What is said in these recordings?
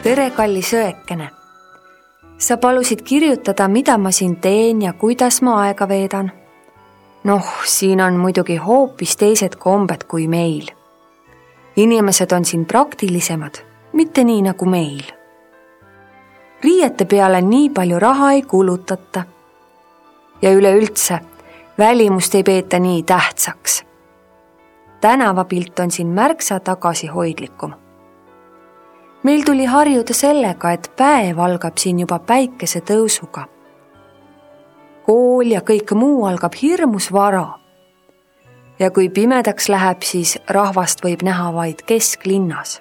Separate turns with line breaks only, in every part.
Tere, kallis õekene. Sa palusid kirjutada, mida ma siin teen ja kuidas ma aega veedan. Siin on muidugi hoopis teised kombed kui meil. Inimesed on siin praktilisemad, mitte nii nagu meil. Riiete peale nii palju raha ei kulutata. Ja üleüldse, välimust ei peeta nii tähtsaks. Tänavapilt on siin märksa tagasihoidlikum. Meil tuli harjuda sellega, et päev algab siin juba päikese tõusuga. Kool ja kõik muu algab hirmus vara. Ja kui pimedaks läheb, siis rahvast võib näha vaid kesklinnas.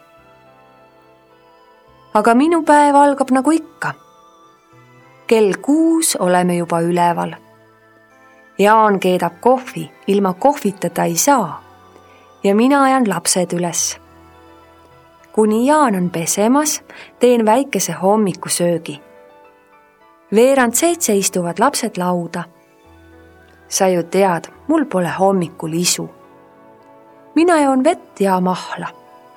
Aga minu päev algab nagu ikka. Kell 6 oleme juba üleval. Jaan keedab kohvi, ilma kohvitata ei saa. Ja mina ajan lapsed üles. Kuni Jaan on pesemas, teen väikese hommikusöögi. 6:30 istuvad lapsed lauda. Sa ju tead, mul pole hommikul isu. Mina joon vett ja mahla.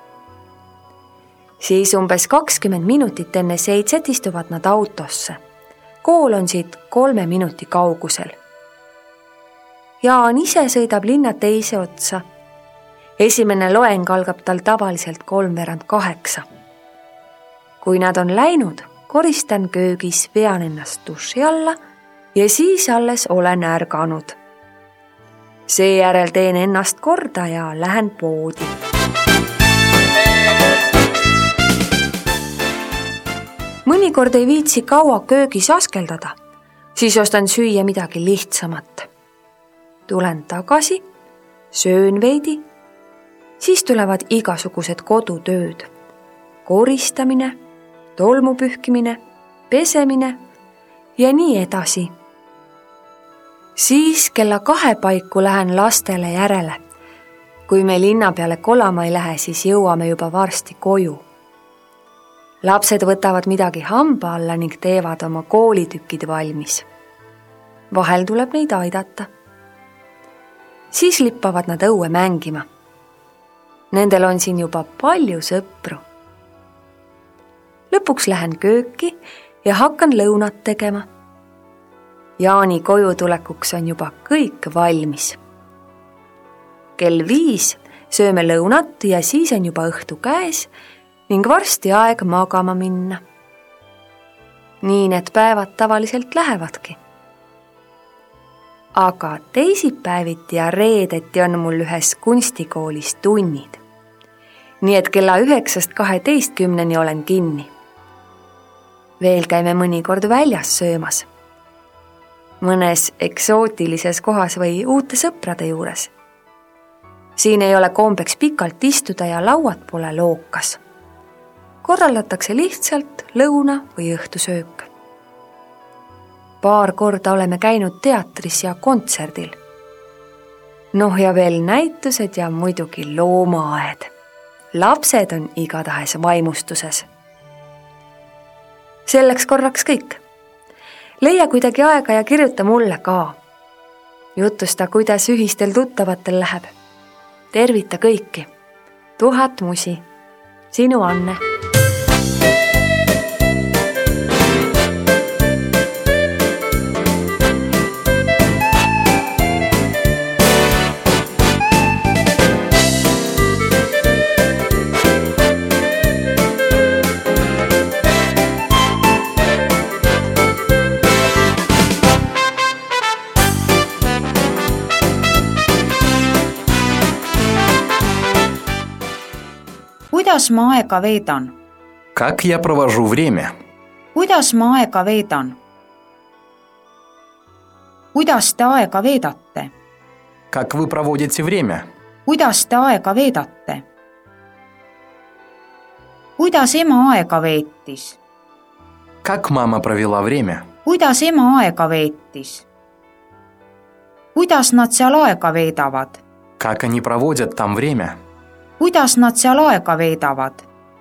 Siis umbes 20 minutit enne 7 istuvad nad autosse. Kool on siit 3 minuti kaugusel. Jaan ise sõidab linna teise otsa. Esimene loeng algab tal tavaliselt 7:45. Kui nad on läinud, koristan köögis, vean ennast duši alla ja siis alles olen ärganud. Seejärel teen ennast korda ja lähen poodi. Mõnikord ei viitsi kaua köögis askeldada, siis ostan süüa midagi lihtsamat. Tulen tagasi, söön veidi, siis tulevad igasugused kodutööd. Koristamine, tolmu pühkimine, pesemine ja nii edasi. Siis kella 2 paiku lähen lastele järele. Kui me linna peale kolama ei lähe, siis jõuame juba varsti koju. Lapsed võtavad midagi hamba alla ning teevad oma koolitükid valmis. Vahel tuleb neid aidata. Siis lippavad nad õue mängima. Nendel on siin juba palju sõpru. Lõpuks lähen kööki ja hakkan lõunat tegema. Jaani koju tulekuks on juba kõik valmis. Kell 5 sööme lõunat ja siis on juba õhtu käes ning varsti aeg magama minna. Nii need päevad tavaliselt lähevadki. Aga teisipäeviti ja reedeti on mul ühes kunstikoolis tunnid. Nii et kella 9:12 olen kinni. Veel käime mõnikord väljas söömas. Mõnes eksootilises kohas või uute sõprade juures. Siin ei ole kombeks pikalt istuda ja lauad pole lookas. Korraldatakse lihtsalt lõuna või õhtusöök. Paar korda oleme käinud teatris ja kontserdil. Ja veel näitused ja muidugi loomaaed. Lapsed on igatahes vaimustuses. Selleks korraks kõik. Leia kuidagi aega ja kirjuta mulle ka. Jutusta, kuidas ühistel tuttavatel läheb. Tervita kõiki. 1000 musi. Sinu Anne.
Kuidas ma aega veedan?
Как я провожу время?
Kuidas ma aega veedan? Kuidas te aega veedate?
Как вы проводите время?
Kuidas te aega veedate? Kuidas ema aega veetis?
Как мама провела время?
Kuidas ema aega veetis? Kuidas nad seal aega veedavad?
Как они проводят там время?
Kuidas nad seal aega veedavad?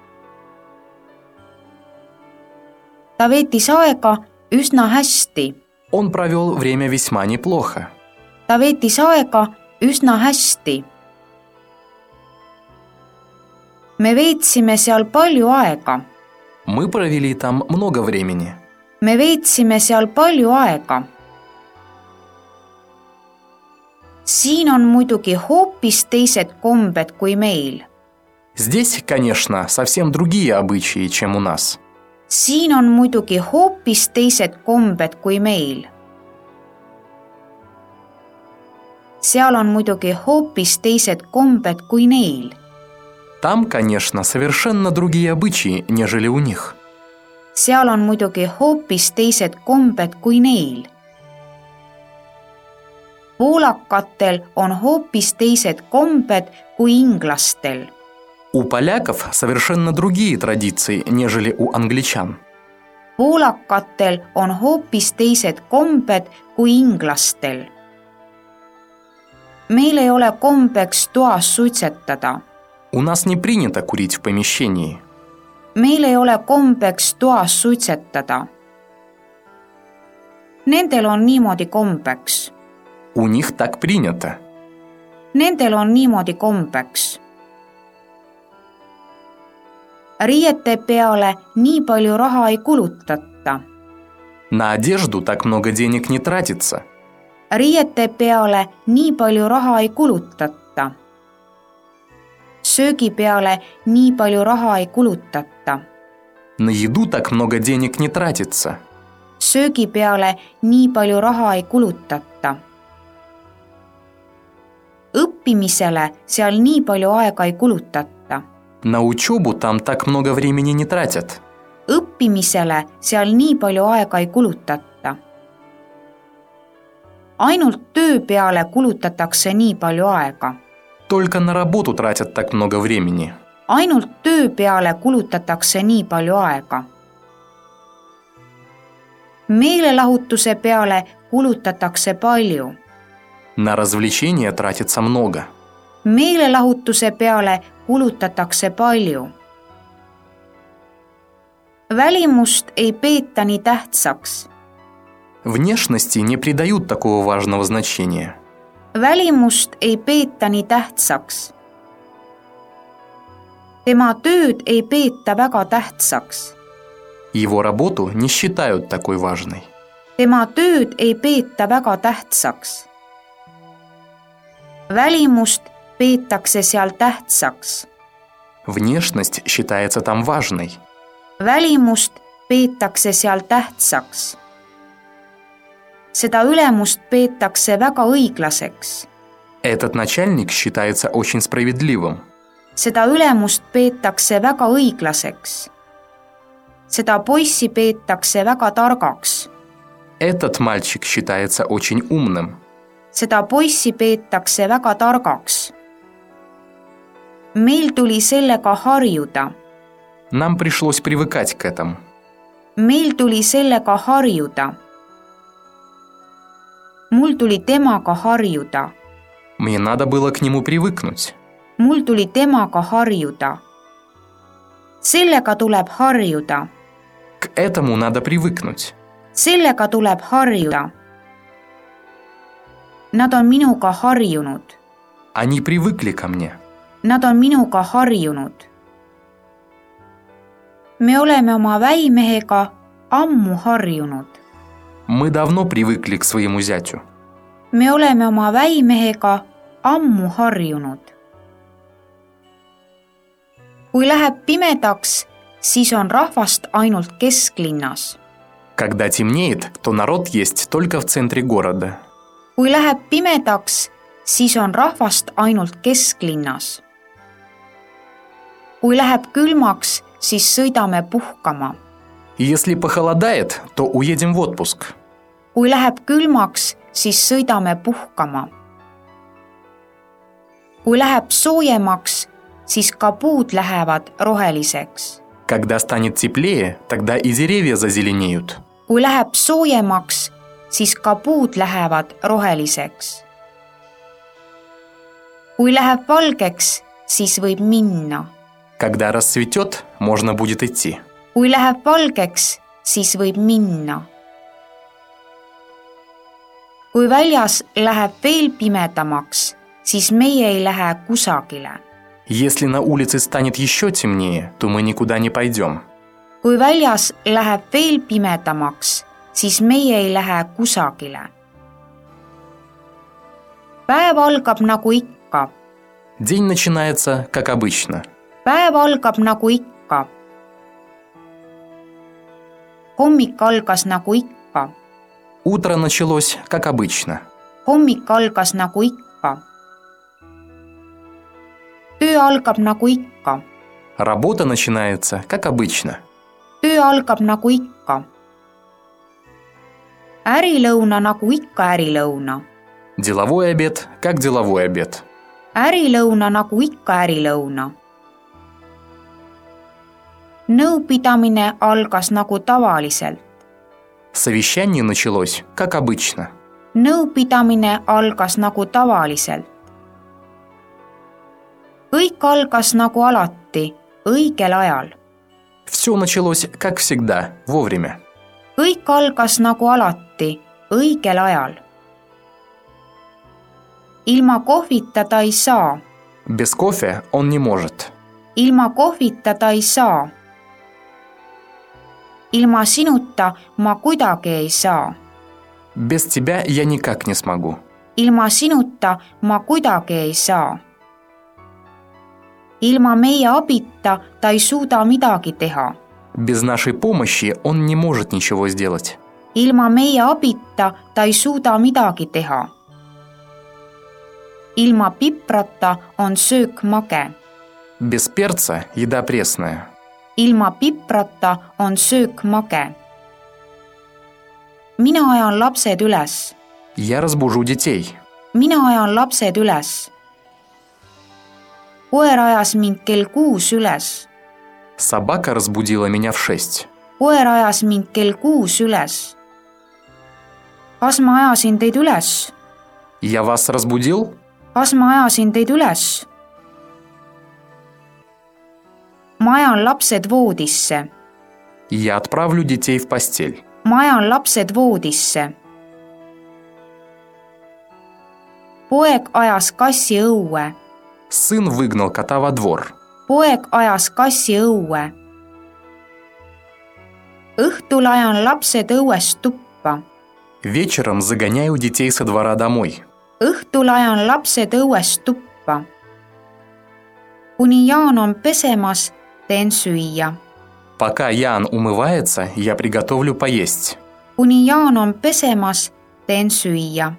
Ta veetis aega üsna hästi.
Он провел время весьма неплохо.
Ta veetis aega üsna hästi. Me veetsime seal palju aega.
Мы провели там много времени.
me veetsime seal palju aega. siin on muidugi hoopis teised kombed kui meil.
Здесь, конечно, совсем другие обычаи, чем у нас.
siin on muidugi hoopis teised kombed kui meil. seal on muidugi hoopis teised kombed kui neil.
Там, конечно, совершенно другие обычаи, нежели у них.
seal on muidugi hoopis teised kombed kui neil. poolakatel on hoopis teised kombed kui inglastel.
У поляков совершенно другие традиции, нежели у англичан.
poolakatel on hoopis teised kombed kui inglastel. meil ei ole kombeks toas suitsetada.
У нас не принято курить в помещении.
meil ei ole kombeks toas suitsetada. Nendel on niimoodi kombeks.
У них так принято.
Nendel on niimoodi kombeks. riiete peale nii palju raha ei kulutata.
На одежду так много денег не тратится.
riiete peale nii palju raha ei kulutata. söögi peale nii palju raha ei kulutata.
На еду так много денег не тратится.
söögi peale nii palju raha ei kulutata. õppimisele seal nii palju aega ei kulutata.
На учебу там так много времени не тратят.
õppimisele seal nii palju aega ei kulutata. ainult töö peale kulutatakse nii palju aega.
Только на работу тратят так много времени.
ainult töö peale kulutatakse nii palju aega. meelelahutuse peale kulutatakse palju.
На развлечения тратится много.
meelelahutuse peale kulutatakse palju. välimust ei peeta nii tähtsaks.
Внешности не придают такого важного значения.
välimust ei peeta nii tähtsaks. tema tööd ei peeta väga tähtsaks.
Его работу не считают такой важной.
tema tööd ei peeta väga tähtsaks. välimust peetakse seal tähtsaks.
Внешность считается там важной.
välimust peetakse seal tähtsaks. seda ülemust peetakse väga õiglaseks.
Этот начальник считается очень справедливым.
seda ülemust peetakse väga õiglaseks. seda poissi peetakse väga targaks.
Этот мальчик считается очень умным.
seda poissi peetakse väga targaks. meil tuli sellega harjuda.
Нам пришлось привыкать к этому.
meil tuli sellega harjuda. mul tuli temaga harjuda.
Мне надо было к нему привыкнуть.
mul tuli temaga harjuda. sellega tuleb harjuda.
К этому надо привыкнуть.
sellega tuleb harjuda. Nad on minuga harjunud.
Они привыкли ко мне.
Nad on minuga harjunud. me oleme oma väimehega ammu harjunud.
Мы давно привыкли к своему зятю.
me oleme oma väimehega ammu harjunud. kui läheb pimedaks, siis on rahvast ainult kesklinnas.
Когда темнеет, то народ есть только в центре города.
kui läheb pimedaks, siis on rahvast ainult kesklinnas. kui läheb külmaks, siis sõidame puhkama.
Если похолодает, то уедем в отпуск.
kui läheb külmaks, siis sõidame puhkama. kui läheb soojemaks, siis ka puud lähevad roheliseks.
Когда станет теплее, тогда и деревья зазеленеют.
kui läheb soojemaks, siis ka puud lähevad roheliseks. kui läheb valgeks, siis võib minna.
Когда расцветет, можно будет идти.
kui läheb valgeks, siis võib minna. kui väljas läheb veel pimedamaks, siis meie ei lähe kusagile.
Если на улице станет еще темнее, то мы никуда не пойдем.
Kui väljas läheb veel pimedamaks, siis meie ei lähe kusagile. Päev algab nagu ikka.
День начинается, как обычно.
Päev algab nagu ikka. Hommik algas nagu ikka.
Утро началось, как обычно.
Hommik algas nagu ikka. Töö algab nagu ikka.
Работа начинается, как обычно.
Töö algab nagu ikka. Ärilõuna nagu ikka ärilõuna.
Деловой обед, как деловой обед.
Ärilõuna nagu ikka ärilõuna. Nõupidamine algas nagu tavaliselt.
Совещание началось, как обычно.
Nõupidamine algas nagu tavaliselt. Kõik algas nagu alati, õigel ajal.
Все началось, как всегда, вовремя.
Kõik algas nagu alati, õigel ajal. Ilma kohvita ta ei saa.
Без кофе он не может.
Ilma kohvita ta ei saa. Ilma sinuta ma kuidagi ei saa.
Без тебя я никак не смогу.
Ilma sinuta ma kuidagi ei saa. Ilma meie abita ta ei suuda midagi teha.
Без нашей помощи он не может ничего сделать.
Ilma meie abita ta ei suuda midagi teha. Ilma piprata on söök mage.
Без перца еда пресная.
Ilma piprata on söök mage. Mina ajan lapsed üles.
Я разбужу детей.
Mina ajan lapsed üles. Koer ajas mind kell 6 üles.
Собака разбудила меня в 6.
Koer ajas mind kell 6 üles. Kas ma ajasin teid üles?
Я вас разбудил?
Kas ma ajasin teid üles? Ma ajan lapsed voodisse.
Я отправлю детей в постель.
Ma ajan lapsed voodisse. Poeg ajas kassi õue.
Сын выгнал кота во двор.
Poeg ajas kassi õue. Õhtul ajan lapsed õuest tuppa.
Вечером загоняю детей со двора домой.
Õhtul ajan lapsed õuest tuppa. Kuni Jaan on pesemas, teen süüa.
Пока Ян умывается, я приготовлю поесть.
Kuni Jaan on pesemas, teen süüa.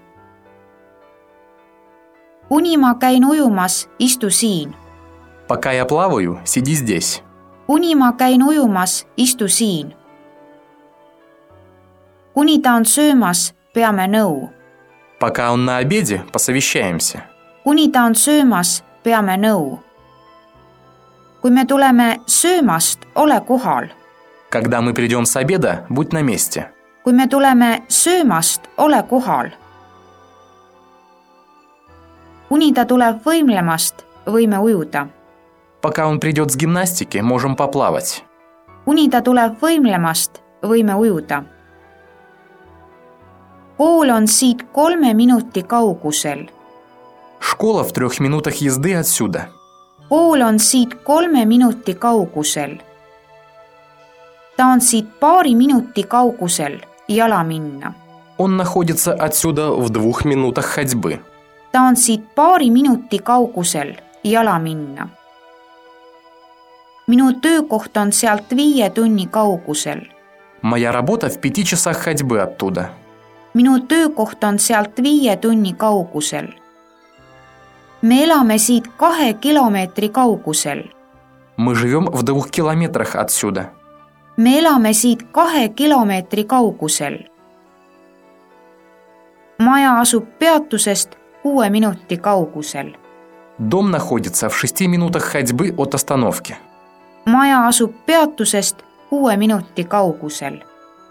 Kuni ma käin ujumas, istu siin.
Пока я плаваю, сиди здесь.
Kuni ma käin ujumas, istu siin. Kuni ta on söömas, peame nõu.
Пока он на обеде, посовещаемся.
Kuni ta on söömas, peame nõu. Kui me tuleme söömast, ole kohal.
Когда мы придем с обеда, будь на месте.
Kui me tuleme söömast, ole kohal. Kuni ta tuleb võimlemast, võime ujuda.
Пока он придет с гимнастики, можем поплавать.
Kuni ta tuleb võimlemast, võime ujuda. Kool on siit 3 minuti kaugusel.
Школа в 3 минутах езды отсюда.
Kool on siit 3 minuti kaugusel. Ta on siit 2 minuti kaugusel, jala minna.
Он находится отсюда в 2 минутах ходьбы.
Ta on siit 2 minuti kaugusel, jala minna. Minu töökoht on sealt 5 tunni kaugusel.
Моя работа в 5 часах ходьбы оттуда.
Minu töökoht on sealt 5 tunni kaugusel. Me elame siit 2 kilomeetri kaugusel.
Мы живем в 2 километрах отсюда.
Me elame siit 2 kilomeetri kaugusel. Maja asub peatusest 6 minuti kaugusel.
Дом находится в 6 минутах ходьбы от остановки.
Maja asub peatusest 6 minuti kaugusel.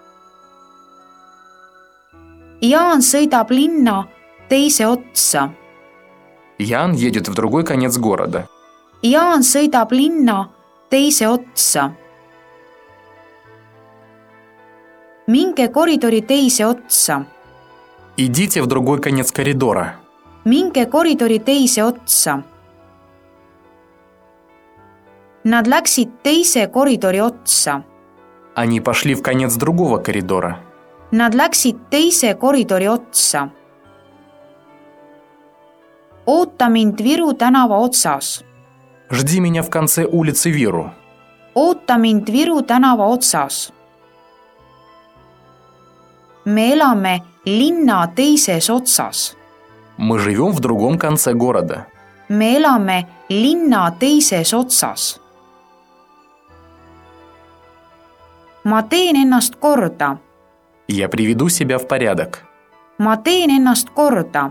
Jaan sõidab linna teise otsa.
Ян едет в другой конец города.
Jaan sõidab linna teise otsa. Minge koridori teise otsa.
Идите в другой конец коридора.
Minge koridori teise otsa. Nad läksid teise koridori otsa.
Они пошли в конец другого коридора.
Nad läksid teise koridori otsa. Oota mind Viru tänava otsas.
Жди меня в конце улицы Виру.
Oota mind Viru tänava otsas. Me elame linna teises otsas.
Мы живем в другом конце города.
Me elame linna teises otsas. Ma teen ennast korda.
Я приведу себя в порядок.
Ma teen ennast korda.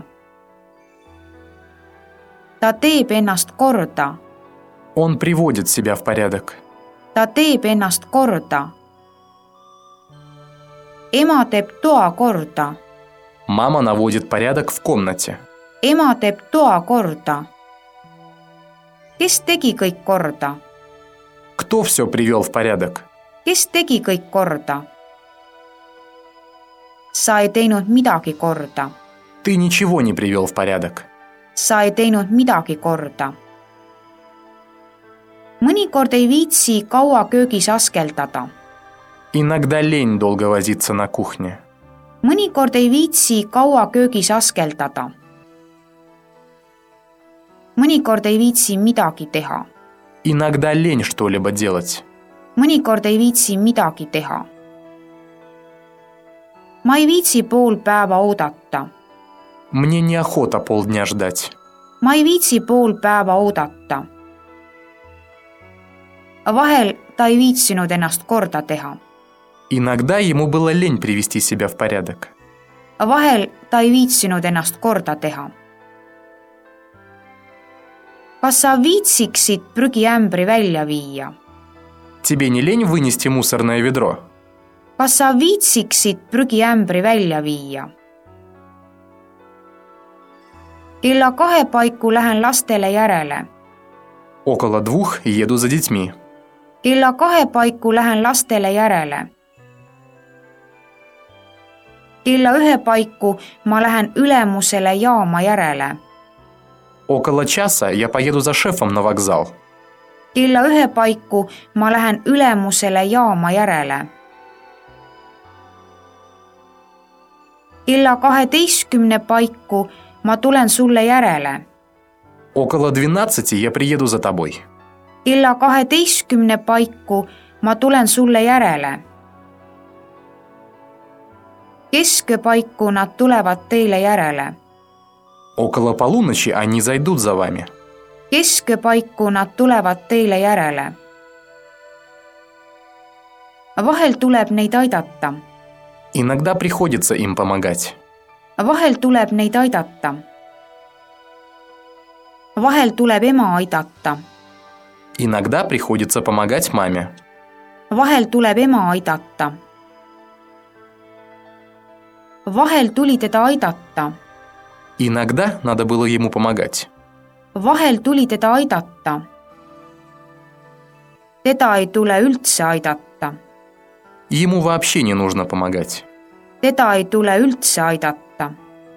Ta teeb ennast korda.
Он приводит себя в порядок.
Ta teeb ennast korda. Ema teeb toa korda.
Мама наводит порядок в комнате.
Ema teeb toa korda. Kes tegi kõik korda?
Кто все привел в порядок?
Kes tegi kõik korda? Sa ei teinud midagi korda.
Ты ничего не привел в порядок.
Sa ei teinud midagi korda. Mõnikord ei viitsi kaua köögis askeldada.
Иногда лень долго возиться на кухне.
Mõnikord ei viitsi kaua köögis askeldada. Mõnikord ei viitsi midagi teha.
Иногда лень что-либо делать.
Mõnikord ei viitsi midagi teha. Ma ei viitsi pool päeva oodata.
Мне неохота полдня ждать.
Ma ei viitsi pool päeva oodata. Vahel ta ei viitsinud ennast korda teha.
Иногда ему было лень привести себя в порядок.
Vahel ta ei viitsinud ennast korda teha. Kas sa viitsiksid prügiämbri välja viia?
Тебе не лень вынести мусорное ведро?
Kas sa viitsiksid prügiämbri välja viia? Kella 2 paiku lähen lastele järele.
Около 2 еду за детьми.
Kella 2 paiku lähen lastele järele. Kella 1 paiku ma lähen ülemusele jaama järele.
Около часа я поеду за шефом на вокзал.
Kella 1 paiku ma lähen ülemusele jaama järele. Kella 12 paiku ma tulen sulle järele.
Около 12 я приеду за тобой.
Kella 12 paiku ma tulen sulle järele. Keskpaiku nad tulevad teile järele.
Около полуночи они зайдут за вами.
Keskpaiku nad tulevad teile järele. Vahel tuleb neid aidata.
Иногда приходится им помогать.
Vahel tuleb neid aidata. Vahel tuleb ema aidata.
Иногда приходится помогать маме.
Vahel tuleb ema aidata. Vahel tuli teda aidata.
Иногда надо было ему помогать.
Vahel tuli teda aidata. Teda ei tule üldse aidata.
Ему вообще не нужно помогать.
Teda ei tule üldse aidata.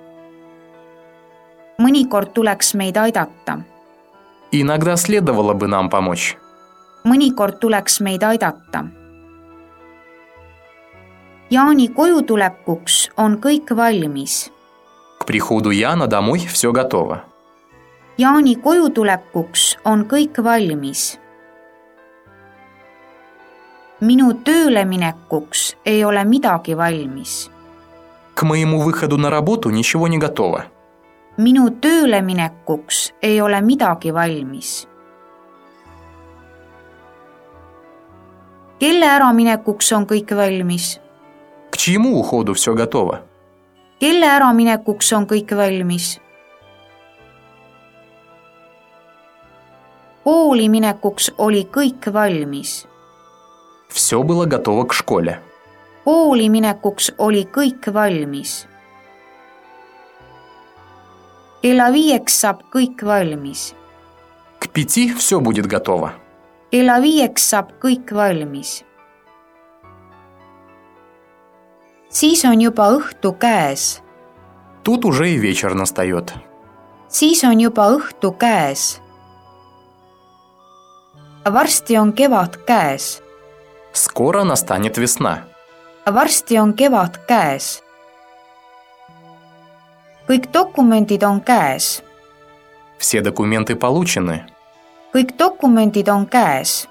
Mõnikord tuleks meid aidata.
Иногда следовало бы нам помочь.
Mõnikord tuleks meid aidata. Jaani koju tulekuks on kõik valmis.
К приходу Яна домой все готово.
Jaani koju tulekuks on kõik valmis. Minu tööle minekuks ei ole midagi valmis.
К моему выходу на работу ничего не готово.
Minu tööle minekuks ei ole midagi valmis. Kelle äraminekuks on kõik valmis?
К чьему уходу все готово?
Kelle äraminekuks on kõik valmis? Kooli minekuks oli kõik valmis.
Все было готово к школе.
Kooli minekuks oli kõik valmis. Kella 5 saab kõik valmis.
К 5 все будет готово.
Kella 5 saab kõik valmis. Siis on juba õhtu käes.
Тут уже и вечер настает.
Siis on juba õhtu käes. Varsti on kevad käes.
Скоро настанет весна.
Varsti on kevad käes. Kõik dokumendid on käes.
Все документы получены.
Kõik dokumendid on käes.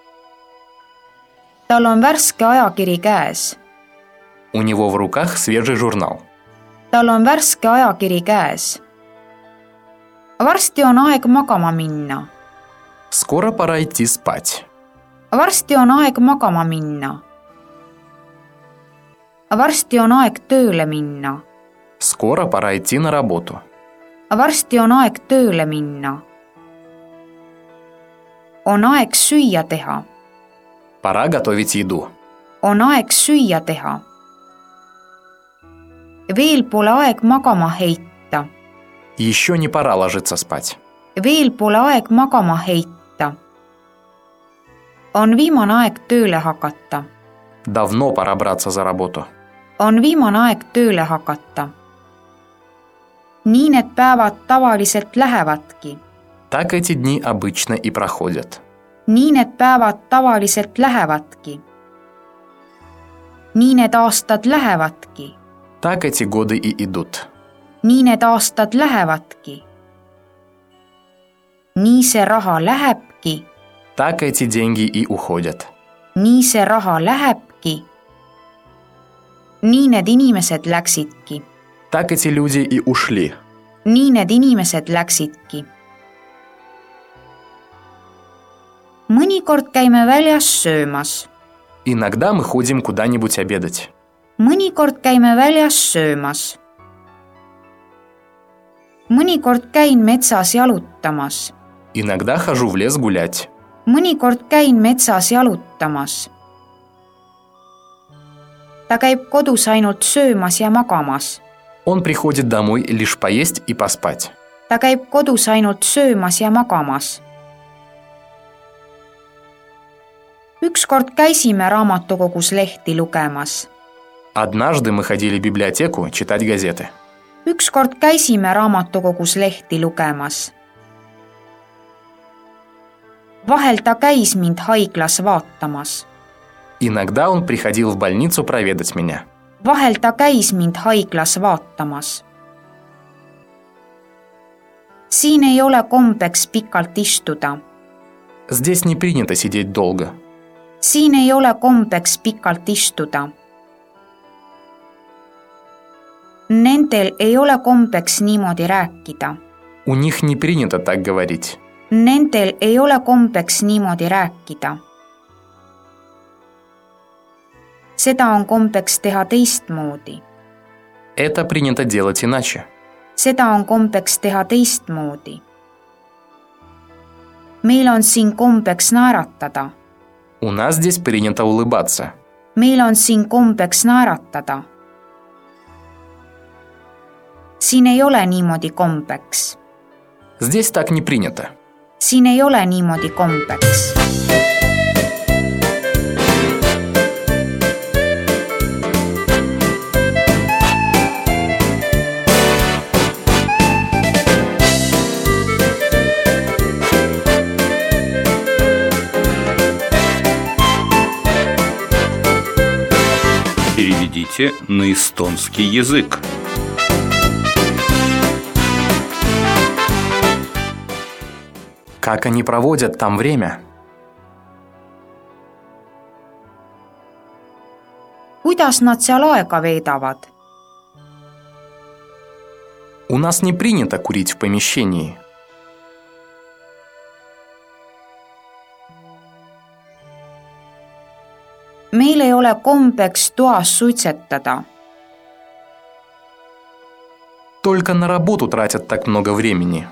Tal on värske ajakiri käes.
У него в руках свежий журнал.
Tal on värske ajakiri käes. Varsti on aeg magama minna.
Скоро пора идти спать.
Varsti on aeg magama minna. Varsti on aeg tööle minna.
Скоро пора идти на работу.
Varsti on aeg tööle minna. On aeg süüa teha.
Пора готовить еду.
On aeg süüa teha. Veel pole aeg magama heita.
Еще не пора ложиться спать.
Veel pole aeg magama heita. On viimane aeg tööle hakata.
Давно пора браться за работу.
On viimane aeg tööle hakata. Nii need päevad tavaliselt lähevadki.
Так эти дни обычно и проходят.
Nii need päevad tavaliselt lähevadki. Nii need aastad lähevadki.
Так эти годы и идут.
Nii need aastad lähevadki. Nii see raha lähebki.
Так эти деньги и уходят.
Nii see raha lähebki. Nii need inimesed läksidki.
Так эти люди и ушли.
Nii need inimesed läksidki. Mõnikord käime väljas söömas.
Иногда мы ходим куда-нибудь обедать.
Mõnikord käime väljas söömas. Mõnikord käin metsas jalutamas.
Иногда хожу в лес гулять.
Mõnikord käin metsas jalutamas. Ta käib kodus ainult söömas ja magamas.
Он приходит домой лишь поесть и поспать.
Ta käib kodus ainult söömas ja magamas. Ükskord käisime raamatukogus lehti lugemas.
Однажды мы ходили в библиотеку читать газеты.
Ükskord käisime raamatukogus lehti lugemas. Vahel ta käis mind haiglas vaatamas.
Иногда он приходил в больницу проведать меня.
Vahel ta käis mind haiglas vaatamas. Siin ei ole kombeks pikalt istuda.
Здесь не принято сидеть долго.
Siin ei ole kombeks pikalt istuda. Nendel ei ole kombeks niimoodi rääkida.
У них не принято так говорить.
Nendel ei ole kombeks niimoodi rääkida. Seda on kombeks teha teistmoodi.
Это принято делать иначе.
Seda on kombeks teha teistmoodi. Meil on siin kombeks naeratada.
У нас здесь принято улыбаться.
Meil on siin kombeks naeratada. Siin ei ole niimoodi kombeks.
Здесь так не принято.
Siin ei ole niimoodi kombeks.
Переведите на эстонский язык.
Как они проводят там время?
Kuidas nad seal aega veedavad?
У нас не принято курить в помещении.
Meil ei ole kombeks toas suitsetada.
Только на работу тратят так много времени.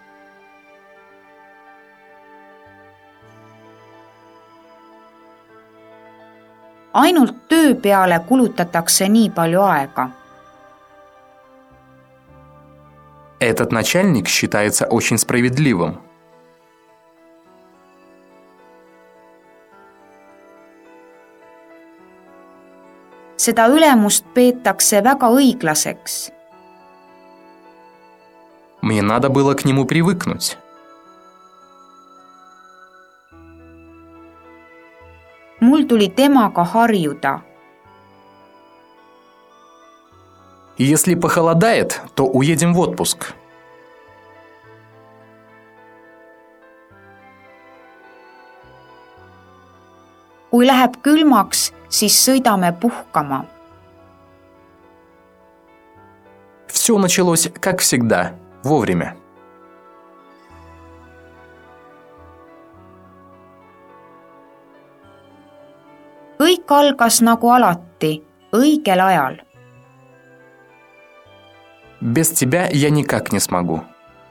Ainult töö peale kulutatakse nii palju aega.
Этот начальник считается очень справедливым.
Seda ülemust peetakse väga õiglaseks.
Мне надо было к нему привыкнуть.
mul tuli temaga harjuda.
Если похолодает, то уедем в отпуск.
Kui läheb külmaks, siis sõidame puhkama.
Все началось, как всегда, вовремя.
Kõik algas nagu alati, õigel ajal.
Без тебя я никак не смогу.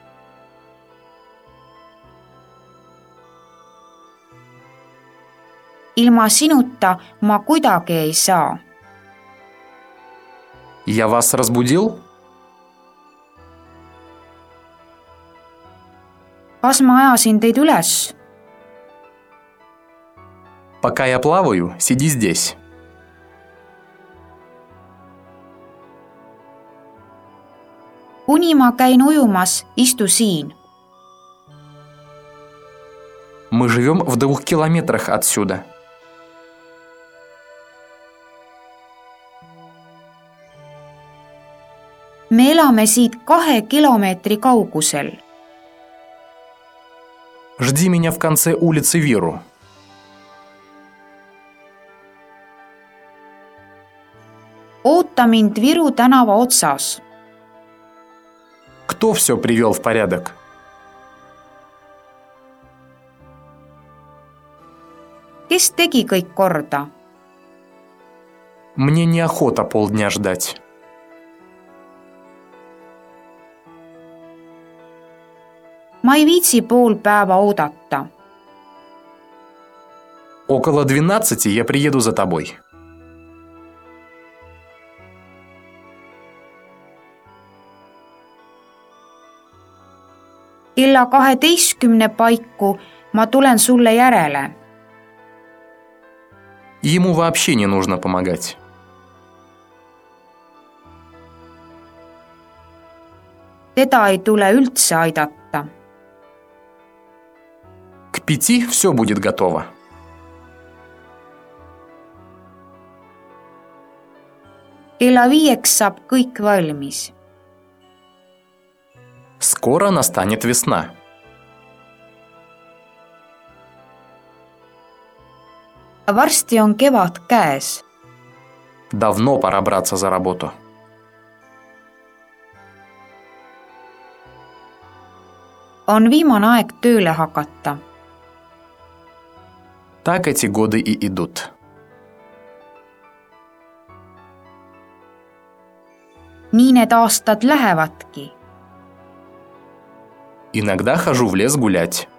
Ilma sinuta ma kuidagi ei saa.
Я вас разбудил?
Kas ma ajasin teid üles?
Пока я плаваю, сиди здесь.
Kuni ma käin ujumas, istu siin.
Мы живем в 2 километрах отсюда.
Me elame siit 2 kilomeetri kaugusel.
Жди меня в конце улицы Виру.
Oota mind Viru tänava otsas.
Кто все привел в порядок?
Kes tegi kõik korda?
Мне неохота полдня ждать.
Ma ei viitsi pool päeva oodata.
Около 12 я приеду за тобой.
Kella 12 paiku ma tulen sulle järele.
Ему вообще не нужно помогать.
Teda ei tule üldse aidata.
К 5 все будет готово.
Kella 5 saab kõik valmis.
Скоро настанет весна.
Varsti on kevad käes.
Давно пора браться за работу.
On viimane aeg tööle hakata.
Так эти годы и идут.
Nii need aastad lähevadki.
Иногда хожу в лес гулять.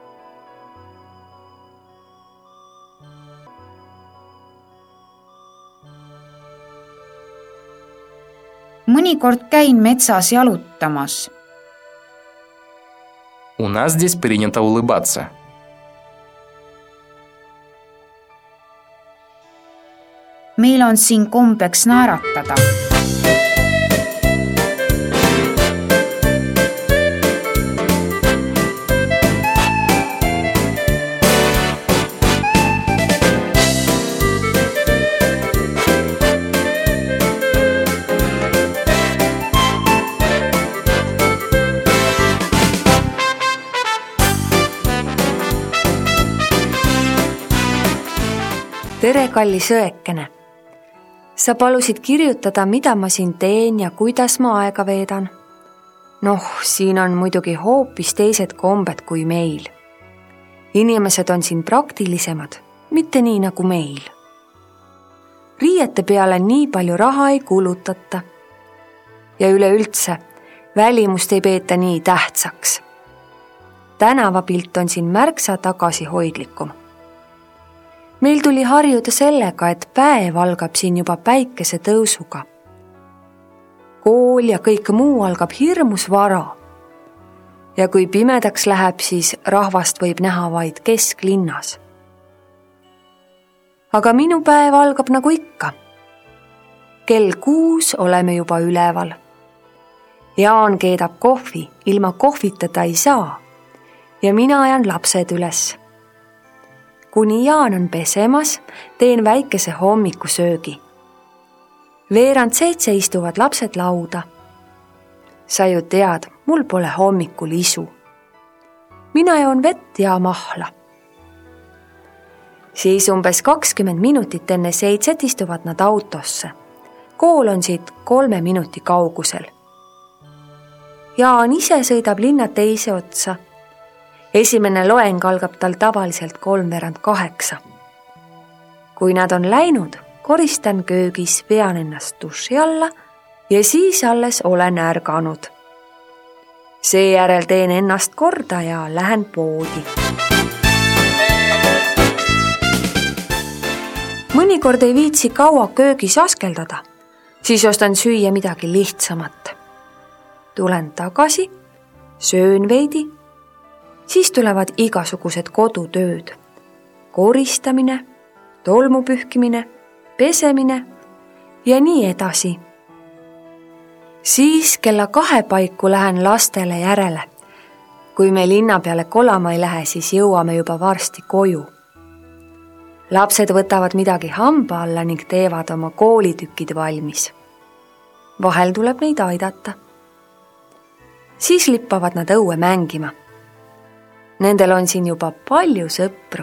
Mõnikord käin metsas jalutamas.
У нас здесь принято улыбаться.
Meil on siin kombeks naeratada.
Tere, kallis õekene! Sa palusid kirjutada, mida ma siin teen ja kuidas ma aega veedan. Siin on muidugi hoopis teised kombed kui meil. Inimesed on siin praktilisemad, mitte nii nagu meil. Riiete peale nii palju raha ei kulutata. Ja üleüldse, välimust ei peeta nii tähtsaks. Tänavapilt on siin märksa tagasihoidlikum. Meil tuli harjuda sellega, et päev algab siin juba päikese tõusuga. Kool ja kõik muu algab hirmus vara. Ja kui pimedaks läheb, siis rahvast võib näha vaid kesklinnas. Aga minu päev algab nagu ikka. Kell 6 oleme juba üleval. Jaan keedab kohvi, ilma kohvita ta ei saa. Ja mina ajan lapsed üles. kuni Jaan on pesemas, teen väikese hommikusöögi. 6:30 istuvad lapsed lauda. Sa ju tead, mul pole hommikul isu. Mina joon vett ja mahla. Siis umbes 20 minutit enne 7 istuvad nad autosse. Kool on siit 3 minuti kaugusel. Jaan ise sõidab linna teise otsa. Esimene loeng algab tal tavaliselt 7:45. Kui nad on läinud, koristan köögis, vean ennast duši alla ja siis alles olen ärganud. Seejärel teen ennast korda ja lähen poodi. Mõnikord ei viitsi kaua köögis askeldada, siis ostan süüa midagi lihtsamat. Tulen tagasi, söön veidi, siis tulevad igasugused kodutööd. Koristamine, tolmu pühkimine, pesemine ja nii edasi. Siis kella 2 paiku lähen lastele järele. Kui me linna peale kolama ei lähe, siis jõuame juba varsti koju. Lapsed võtavad midagi hamba alla ning teevad oma koolitükid valmis. Vahel tuleb neid aidata. Siis lippavad nad õue mängima. Nendel on siin juba palju sõpru.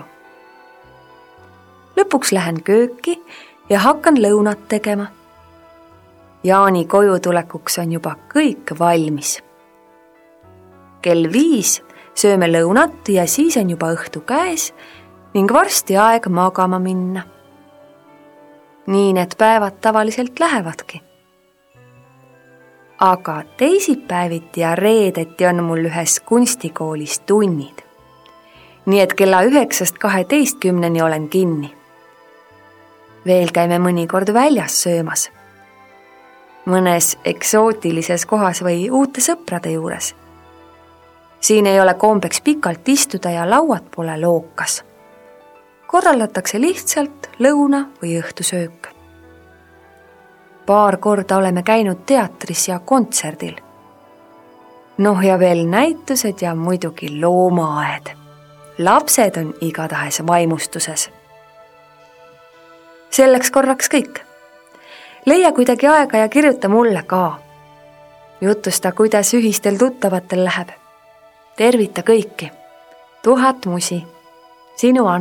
Lõpuks lähen kööki ja hakkan lõunat tegema. Jaani koju tulekuks on juba kõik valmis. Kell 5 sööme lõunat ja siis on juba õhtu käes ning varsti aeg magama minna. Nii need päevad tavaliselt lähevadki. Aga teisipäeviti ja reedeti on mul ühes kunstikoolis tunnid. Nii et kella 9:12 olen kinni. Veel käime mõnikord väljas söömas. Mõnes eksootilises kohas või uute sõprade juures. Siin ei ole kombeks pikalt istuda ja lauad pole lookas. Korraldatakse lihtsalt lõuna või õhtusöök. Paar korda oleme käinud teatris ja kontserdil. Ja veel näitused ja muidugi loomaaed. Lapsed on igatahes vaimustuses. Selleks korraks kõik. Leia kuidagi aega ja kirjuta mulle ka. Jutusta, kuidas ühistel tuttavatel läheb. Tervita kõiki. 1000 musi. Sinu Anna.